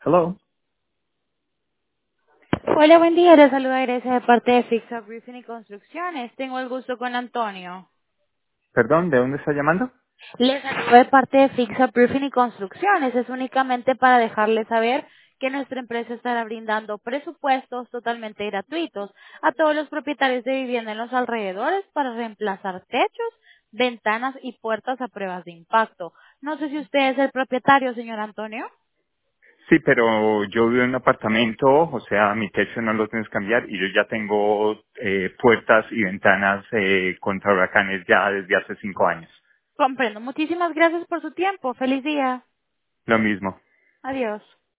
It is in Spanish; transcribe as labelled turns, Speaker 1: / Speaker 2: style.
Speaker 1: Hello.
Speaker 2: Hola, buen día. Le saluda Grecia de parte de Fixa Roofing y Construcciones. Tengo el gusto con Antonio.
Speaker 1: Perdón, ¿de dónde está llamando?
Speaker 2: Le saludo de parte de Fixa Roofing y Construcciones. Es únicamente para dejarle saber que nuestra empresa estará brindando presupuestos totalmente gratuitos a todos los propietarios de vivienda en los alrededores para reemplazar techos, ventanas y puertas a pruebas de impacto. No sé si usted es el propietario, señor Antonio.
Speaker 1: Sí, pero yo vivo en un apartamento, o sea, mi techo no lo tienes que cambiar y yo ya tengo puertas y ventanas contra huracanes ya desde hace 5 años.
Speaker 2: Comprendo. Muchísimas gracias por su tiempo. Feliz día.
Speaker 1: Lo mismo.
Speaker 2: Adiós.